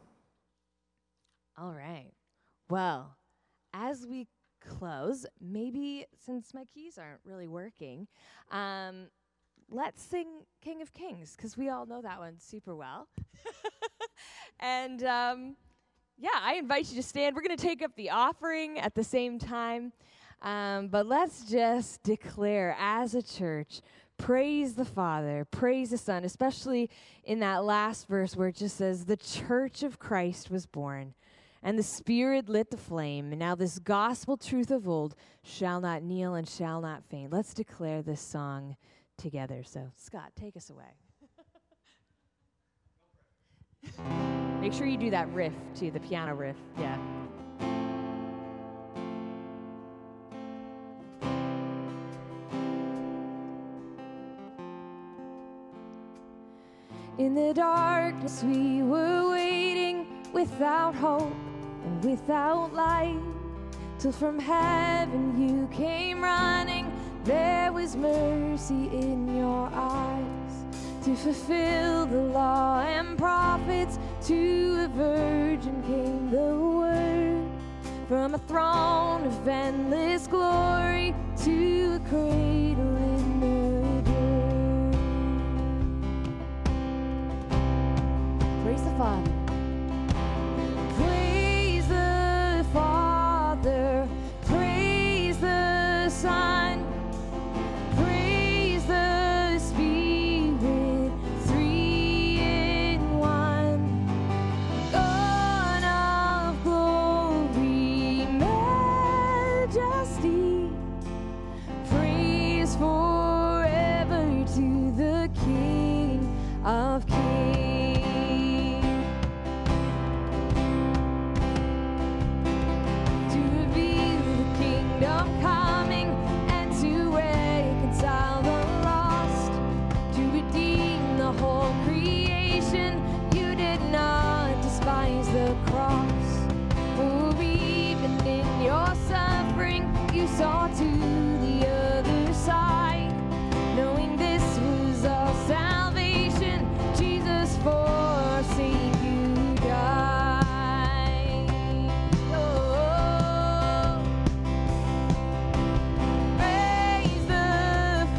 All right. Well, as we close, maybe since my keys aren't really working, um, let's sing King of Kings, because we all know that one super well. and um, yeah, I invite you to stand. We're going to take up the offering at the same time. Um, but let's just declare as a church, praise the Father, praise the Son, especially in that last verse where it just says, the church of Christ was born, and the Spirit lit the flame, and now this gospel truth of old shall not kneel and shall not faint. Let's declare this song together. So, Scott, take us away. Make sure you do that riff, too, the piano riff. Yeah. In the darkness we were waiting, without hope and without light, till from heaven you came running. There was mercy in your eyes, to fulfill the law and prophets. To a virgin came the word, from a throne of endless glory to a cradle in the dirt. Praise the Father. Praise the Father. Praise the Son. Praise the Spirit. Three in one. God of glory, majesty. Praise forever to the King of Kings. Coming and to reconcile the lost, to redeem the whole creation. You did not despise the cross, for even in your suffering you saw to the other side, knowing this was our salvation. Jesus, for our sake you died. Oh, praise the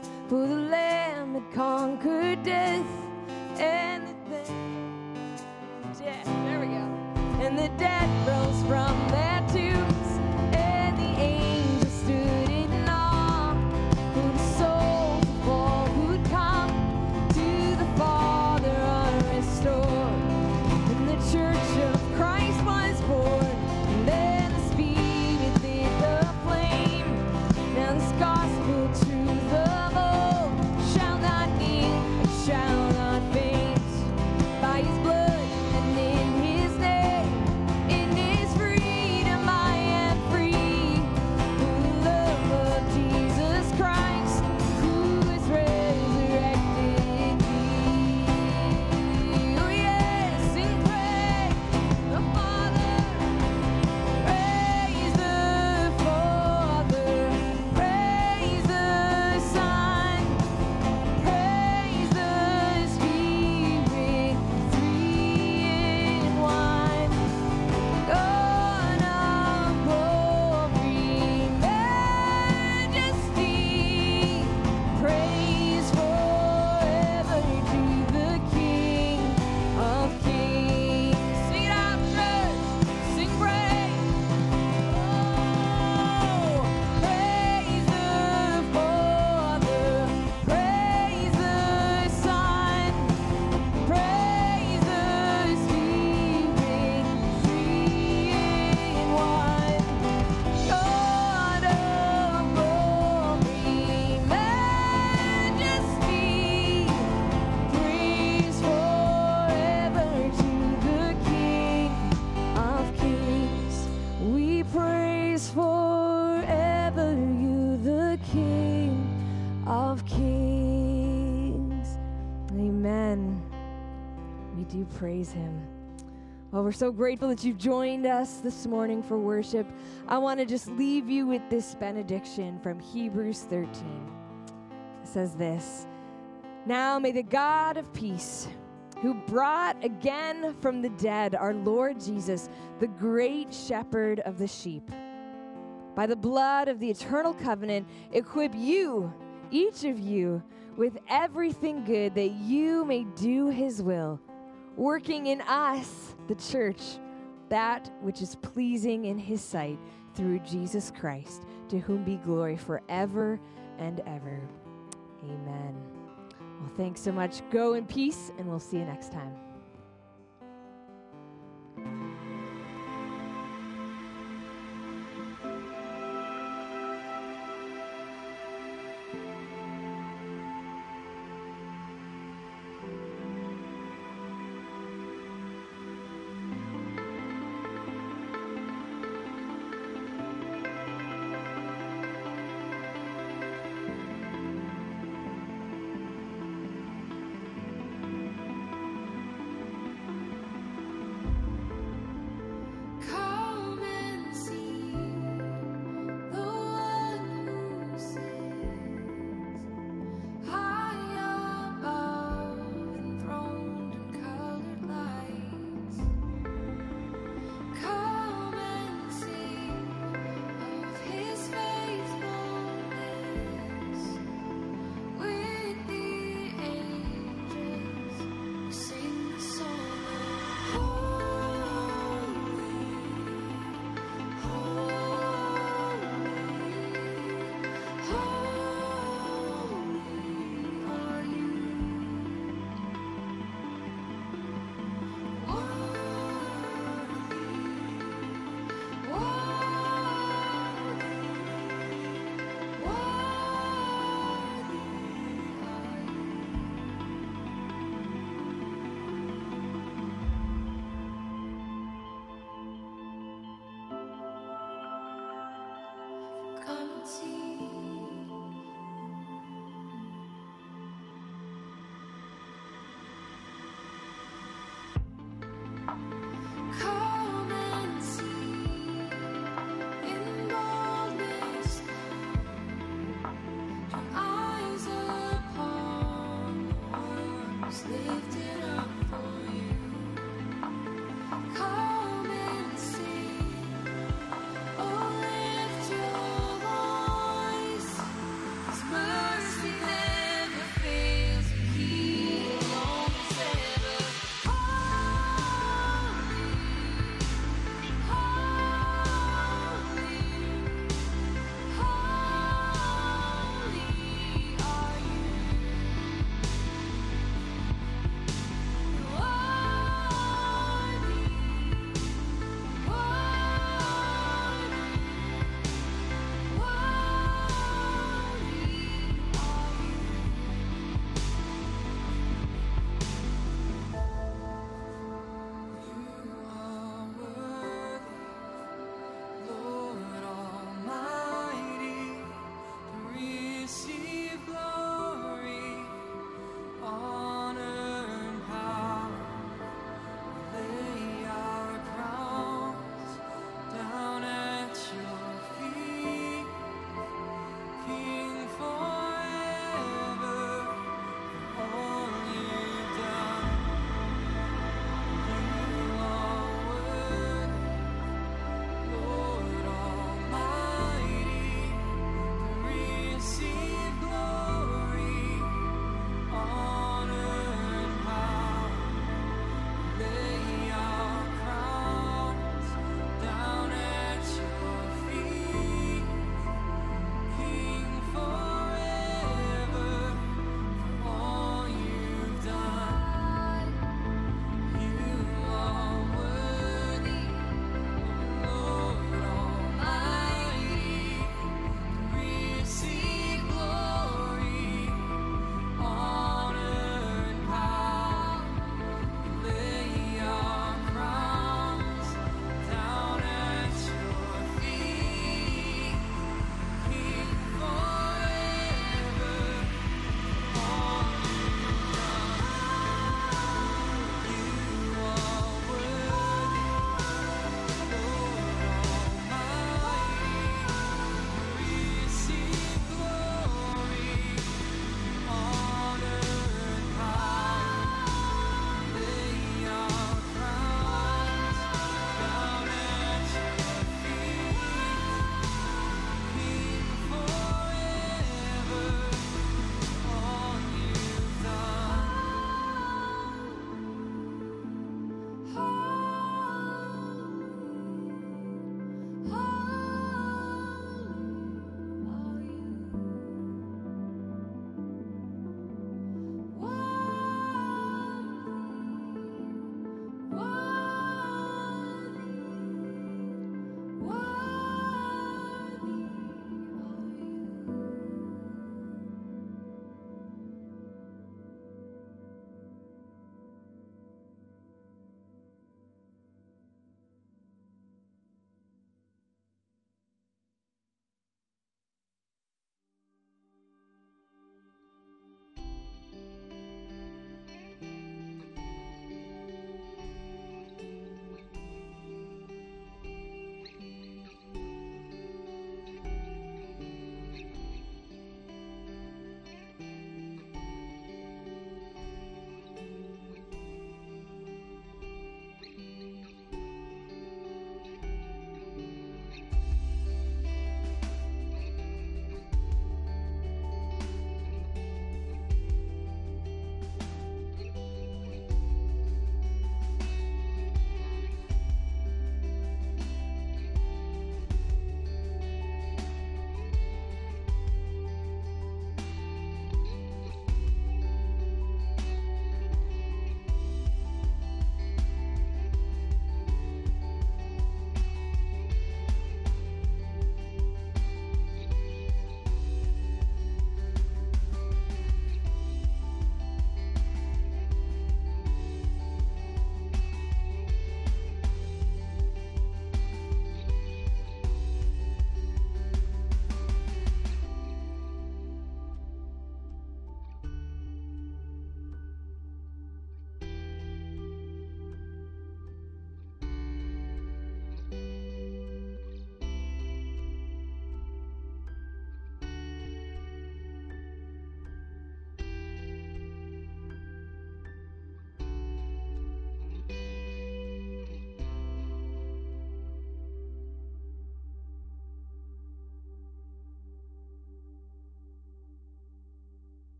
For the Lamb had conquered death, and the dead, there we go. And the dead rose from their tombs, and the angels stood in awe. For the souls of all who'd come to the Father are restored. And the church of Christ was born, and then the Spirit lit the flame. Now this gospel truth of old shall not kneel, it shall not faint. By his blood and in his name, in his freedom I am free. Through the love of Jesus Christ, who is resurrected me. Oh yes, sing praise the Father, praise the Father, praise the Son, praise the Spirit, three in one. God of glory, majesty, praise forever to the King of kings. Sing it out, church. Sing praise. Oh, praise the Father, praise the Son, praise the Spirit, three in one. God of glory, majesty, praise forever to the King of kings. We praise forever you, the King of kings. Amen. We do praise him. Well, we're so grateful that you've joined us this morning for worship. I want to just leave you with this benediction from Hebrews thirteen. It says this: Now may the God of peace, who brought again from the dead our Lord Jesus, the great shepherd of the sheep, by the blood of the eternal covenant, equip you, each of you, with everything good that you may do his will, working in us, the church, that which is pleasing in his sight, through Jesus Christ, to whom be glory forever and ever. Amen. Well, thanks so much. Go in peace, and we'll see you next time.